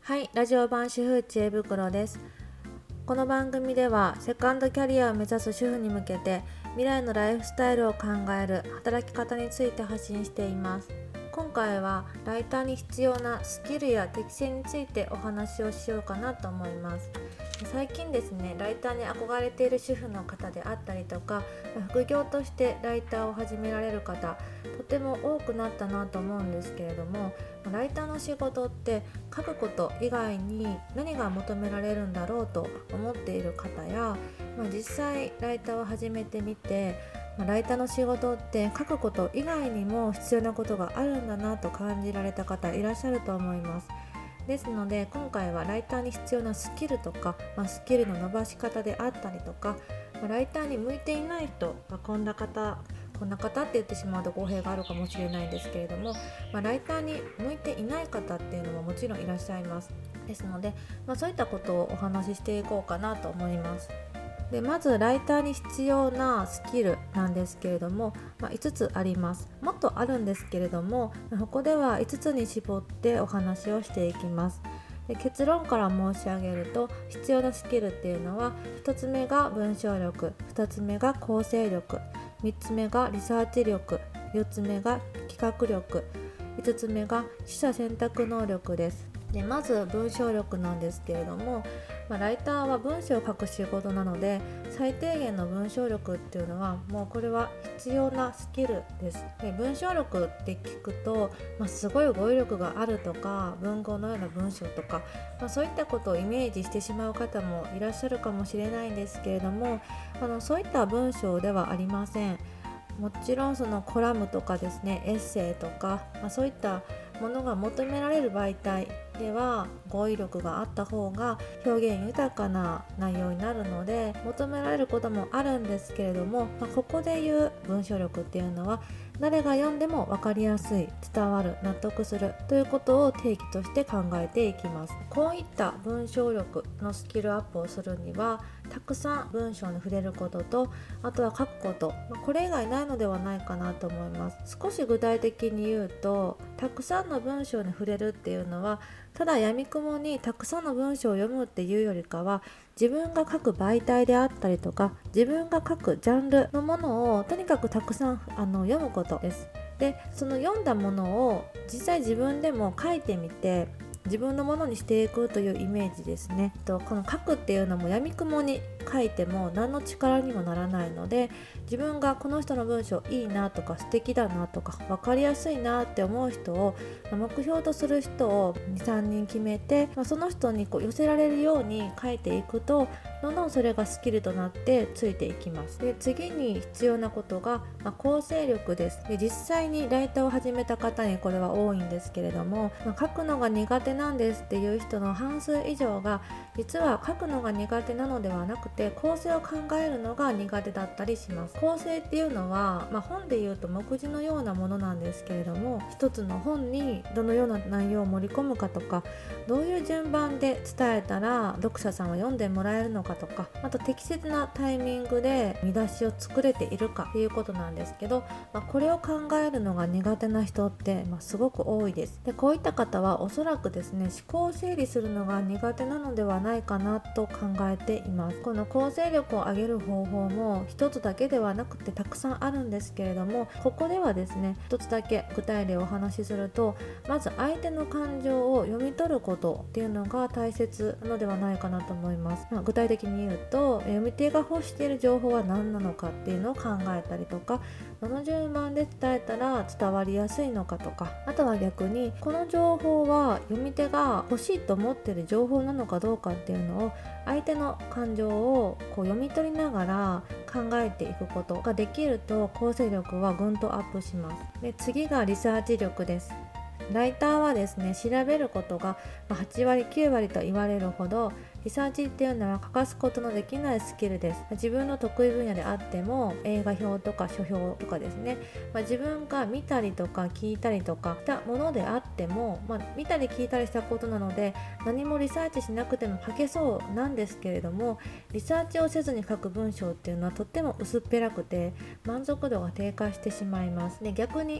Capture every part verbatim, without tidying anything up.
はい、ラジオ版主婦知恵袋です。この番組ではセカンドキャリアを目指す主婦に向けて未来のライフスタイルを考える働き方について発信しています。今回はライターに必要なスキルや適性についてお話をしようかなと思います。最近ですね、ライターに憧れている主婦の方であったりとか、副業としてライターを始められる方、とても多くなったなと思うんですけれども、ライターの仕事って書くこと以外に何が求められるんだろうと思っている方や、まあ、実際ライターを始めてみて、まあ、ライターの仕事って書くこと以外にも必要なことがあるんだなと感じられた方いらっしゃると思います。ですので今回はライターに必要なスキルとか、まあ、スキルの伸ばし方であったりとか、まあ、ライターに向いていない人、まあ、こんな方こんな方って言ってしまうと語弊があるかもしれないんですけれども、まあ、ライターに向いていない方っていうのももちろんいらっしゃいます。ですので、まあ、そういったことをお話ししていこうかなと思います。でまずライターに必要なスキルなんですけれども、まあ、いつつあります。もっとあるんですけれども、ここではいつつに絞ってお話をしていきます。で結論から申し上げると、必要なスキルっていうのは、ひとつめが文章力、ふたつめが構成力、みっつめがリサーチ力、よっつめが企画力、いつつめが取捨選択能力です。でまず文章力なんですけれども、まあ、ライターは文章を書く仕事なので、最低限の文章力っていうのはもうこれは必要なスキルです。で文章力って聞くと、まあ、すごい語彙力があるとか、文豪のような文章とか、まあ、そういったことをイメージしてしまう方もいらっしゃるかもしれないんですけれども、あのそういった文章ではありません。もちろんそのコラムとかですね、エッセイとか、まあ、そういったものが求められる媒体では語彙力があった方が表現豊かな内容になるので、求められることもあるんですけれども、まあ、ここで言う文章力っていうのは、誰が読んでも分かりやすい、伝わる、納得するということを定義として考えていきます。こういった文章力のスキルアップをするには、たくさん文章に触れることと、あとは書くこと、これ以外ないのではないかなと思います。少し具体的に言うと、たくさんの文章に触れるっていうのは、ただ闇雲にたくさんの文章を読むっていうよりかは、自分が書く媒体であったりとか、自分が書くジャンルのものをとにかくたくさんあの読むことです。でその読んだものを実際自分でも書いてみて、自分のものにしていくというイメージですね。とこの書くっていうのも、闇雲に書いても何の力にもならないので、自分がこの人の文章いいなとか、素敵だなとか、分かりやすいなって思う人を、目標とする人をにさんにん決めて、その人にこう寄せられるように書いていくと、どんどんそれがスキルとなってついていきます。で次に必要なことが、まあ、構成力です。で実際にライターを始めた方にこれは多いんですけれども、まあ、書くのが苦手なんですっていう人の半数以上が、実は書くのが苦手なのではなくて、構成を考えるのが苦手だったりします。構成っていうのは、まあ、本でいうと目次のようなものなんですけれども、一つの本にどのような内容を盛り込むかとか、どういう順番で伝えたら読者さんは読んでもらえるのかとか、あと適切なタイミングで見出しを作れているかっていうことなんですけど、まあ、これを考えるのが苦手な人って、まあ、すごく多いです。でこういった方はおそらくですね、思考を整理するのが苦手なのではないかなと考えています。この構成力を上げる方法も一つだけではなくてたくさんあるんですけれども、ここではですね、一つだけ具体例をお話しすると、まず相手の感情を読み取ることっていうのが大切なのではないかなと思います。まあ、具体的に言うと、読み手が欲している情報は何なのかっていうのを考えたりとか、どの順番で伝えたら伝わりやすいのかとか、あとは逆にこの情報は読み手が欲しいと思っている情報なのかどうかっていうのを、相手の感情をこう読み取りながら考えていくことができると、構成力はぐんとアップします。で次がリサーチ力です。ライターはですね、調べることがはちわりきゅうわりと言われるほど、リサーチっていうのは欠かすことのできないスキルです。自分の得意分野であっても、映画表とか書評とかですね、まあ、自分が見たりとか聞いたりとかしたものであっても、まあ、見たり聞いたりしたことなので、何もリサーチしなくても書けそうなんですけれども、リサーチをせずに書く文章っていうのはとっても薄っぺらくて、満足度が低下してしまいます。で逆に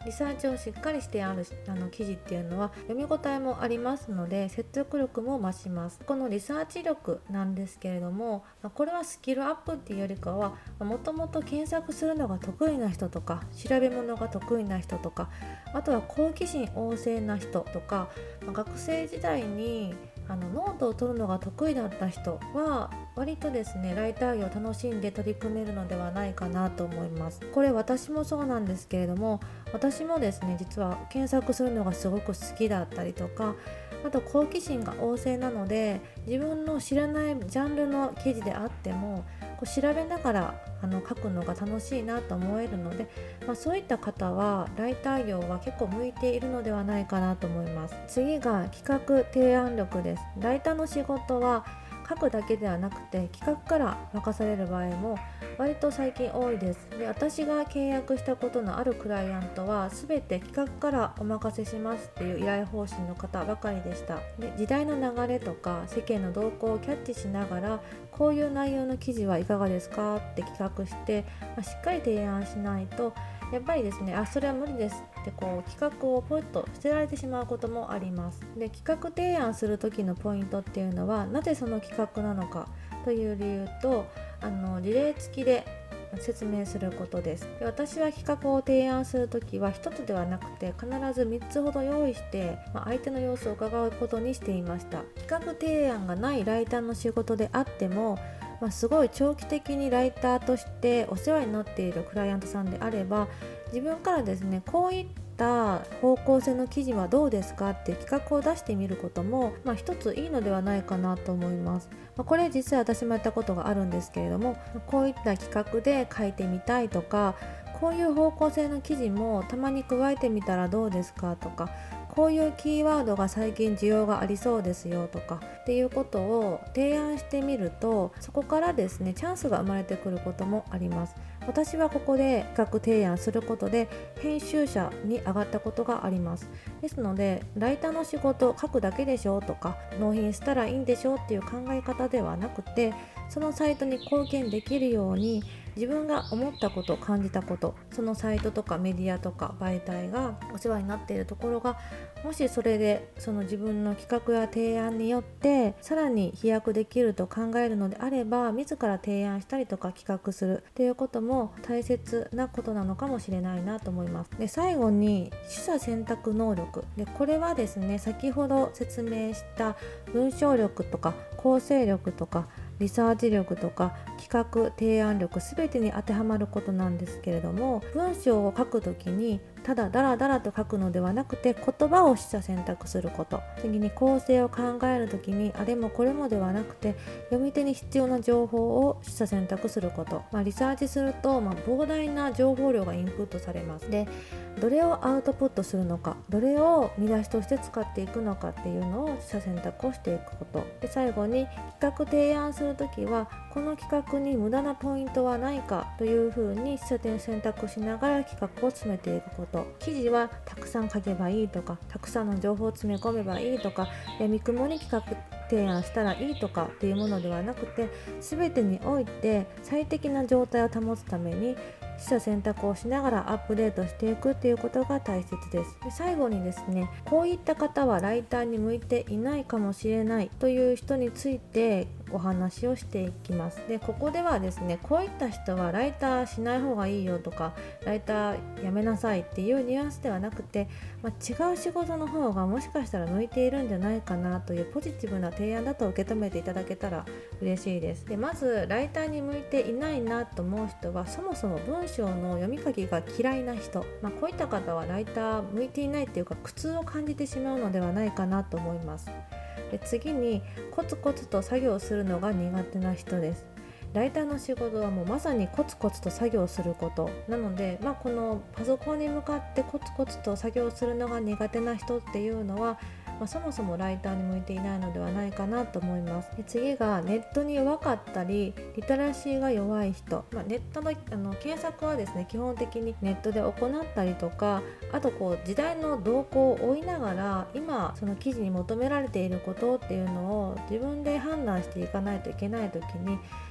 リサーチをしっかりしてあるあの記事っていうのは読み応えもありますので説得力も増します。このリサーチ力なんですけれども、これはスキルアップっていうよりかはもともと検索するのが得意な人とか調べ物が得意な人とか、あとは好奇心旺盛な人とか、学生時代にあのノートを取るのが得意だった人は割とですねライター業を楽しんで取り組めるのではないかなと思います。これ私もそうなんですけれども、私もですね実は検索するのがすごく好きだったりとか、あと好奇心が旺盛なので自分の知らないジャンルの記事であってもこう調べながらあの書くのが楽しいなと思えるので、まあ、そういった方はライター業は結構向いているのではないかなと思います。次が企画提案力です。ライターの仕事は書くだけではなくて企画から任される場合も割と最近多いです。で、私が契約したことのあるクライアントは全て企画からお任せしますっていう依頼方針の方ばかりでした。で、時代の流れとか世間の動向をキャッチしながらこういう内容の記事はいかがですかって企画して、まあ、しっかり提案しないとやっぱりですね、あ、それは無理ですってこう企画をポイッと捨てられてしまうこともあります。で、企画提案する時のポイントっていうのはなぜその企画なのかという理由とあの事例付きで説明することです。で、私は企画を提案するときはひとつではなくて必ずみっつほど用意して、まあ、相手の様子を伺うことにしていました。企画提案がないライターの仕事であっても、まあ、すごい長期的にライターとしてお世話になっているクライアントさんであれば自分からですねこういった方向性の記事はどうですかっていう企画を出してみることも、まあ、一ついいのではないかなと思います。まあ、これ実は私もやったことがあるんですけれども、こういった企画で書いてみたいとかこういう方向性の記事もたまに加えてみたらどうですかとか、こういうキーワードが最近需要がありそうですよとかっていうことを提案してみるとそこからですねチャンスが生まれてくることもあります。私はここで企画提案することで編集者に上がったことがあります。ですのでライターの仕事書くだけでしょとか納品したらいいんでしょっていう考え方ではなくて、そのサイトに貢献できるように自分が思ったこと感じたこと、そのサイトとかメディアとか媒体がお世話になっているところがもしそれでその自分の企画や提案によってさらに飛躍できると考えるのであれば自ら提案したりとか企画するっていうことも大切なことなのかもしれないなと思います。で、最後に取捨選択能力で、これはですね先ほど説明した文章力とか構成力とかリサーチ力とか企画提案力すべてに当てはまることなんですけれども、文章を書くときにただダラダラと書くのではなくて言葉を取捨選択すること、次に構成を考えるときにあれもこれもではなくて読み手に必要な情報を取捨選択すること、まあ、リサーチすると、まあ、膨大な情報量がインプットされます。で、どれをアウトプットするのか、どれを見出しとして使っていくのかっていうのを取捨選択をしていくことで、最後に企画提案するときはこの企画に無駄なポイントはないかというふうに取捨選択しながら企画を詰めていくこと。記事はたくさん書けばいいとかたくさんの情報を詰め込めばいいとか闇雲に企画提案したらいいとかっていうものではなくて、全てにおいて最適な状態を保つために取捨選択をしながらアップデートしていくっていうことが大切です。で、最後にですね、こういった方はライターに向いていないかもしれないという人についてお話をしていきます。で、ここではですね、こういった人はライターしない方がいいよとかライターやめなさいっていうニュアンスではなくて、まあ、違う仕事の方がもしかしたら向いているんじゃないかなというポジティブな提案だと受け止めていただけたら嬉しいです。で、まずライターに向いていないなと思う人はそもそも文章の読み書きが嫌いな人、まあ、こういった方はライター向いていないっていうか苦痛を感じてしまうのではないかなと思います。で、次にコツコツと作業するのが苦手な人です。ライターの仕事はもうまさにコツコツと作業することなので、まあ、このパソコンに向かってコツコツと作業するのが苦手な人っていうのは、まあ、そもそもライターに向いていないのではないかなと思います。で、次がネットに弱かったりリテラシーが弱い人、まあ、ネットの、あの検索はですね基本的にネットで行ったりとか、あとこう時代の動向を追いながら今その記事に求められていることっていうのを自分で判断していかないといけないときに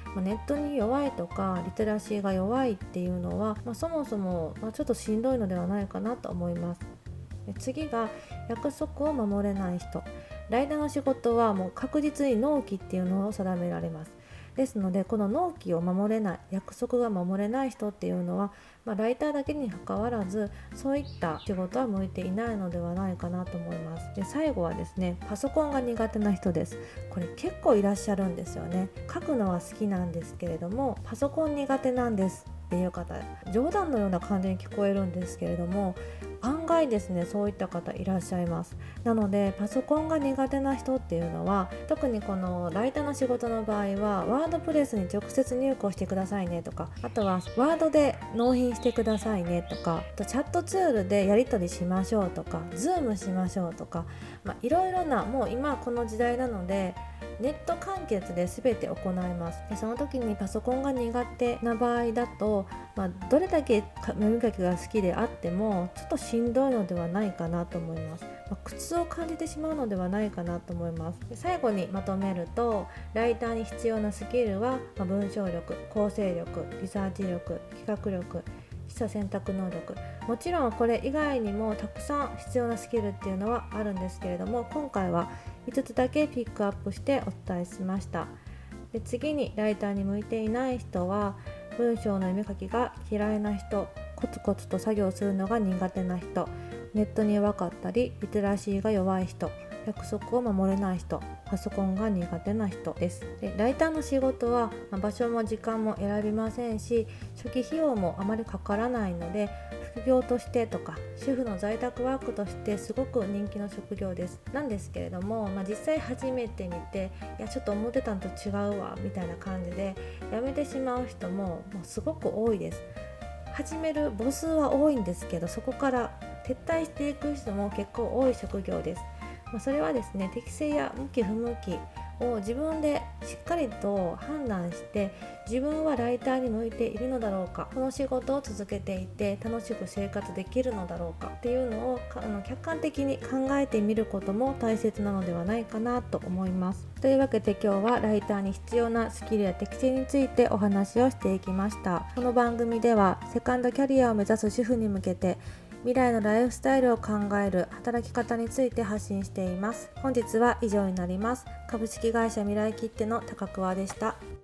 まあ、ネットに弱いとかリテラシーが弱いっていうのは、まあ、そもそも、まあ、ちょっとしんどいのではないかなと思います。で次が約束を守れない人。ライターの仕事はもう確実に納期っていうのを定められます。ですのでこの納期を守れない、約束が守れない人っていうのは、まあ、ライターだけにかかわらずそういった仕事は向いていないのではないかなと思います。で最後はですね、パソコンが苦手な人です。これ結構いらっしゃるんですよね。書くのは好きなんですけれどもパソコン苦手なんですっていう方、冗談のような感じに聞こえるんですけれども、案外ですねそういった方いらっしゃいます。なのでパソコンが苦手な人っていうのは、特にこのライターの仕事の場合はワードプレスに直接入稿してくださいねとか、あとはワードで納品してくださいねとか、あとチャットツールでやり取りしましょうとか、ズームしましょうとか、まあ、いろいろな、もう今この時代なのでネット完結で全て行います。でその時にパソコンが苦手な場合だと、まあ、どれだけ読み書きが好きであってもちょっとしんどいのではないかなと思います。まあ、苦痛を感じてしまうのではないかなと思います。で最後にまとめると、ライターに必要なスキルは、まあ、文章力、構成力、リサーチ力、企画力、取捨選択能力、もちろんこれ以外にもたくさん必要なスキルっていうのはあるんですけれども、今回はいつつだけピックアップしてお伝えしました。で次にライターに向いていない人は、文章の読み書きが嫌いな人、コツコツと作業するのが苦手な人、ネットに弱かったりリテラシーが弱い人、約束を守れない人、パソコンが苦手な人です。でライターの仕事は、まあ、場所も時間も選びませんし、初期費用もあまりかからないので、副業としてとか主婦の在宅ワークとしてすごく人気の職業です。なんですけれども、まあ、実際始めてみて、いやちょっと思ってたのと違うわみたいな感じで辞めてしまう人も、もうすごく多いです。始める母数は多いんですけど、そこから撤退していく人も結構多い職業です。まあ、それはですね、適性や向き不向きを自分でしっかりと判断して、自分はライターに向いているのだろうか、この仕事を続けていて楽しく生活できるのだろうかっていうのをあの客観的に考えてみることも大切なのではないかなと思います。というわけで今日はライターに必要なスキルや適性についてお話をしていきました。この番組ではセカンドキャリアを目指す主婦に向けて、未来のライフスタイルを考える働き方について発信しています。本日は以上になります。株式会社未来切手の高桑でした。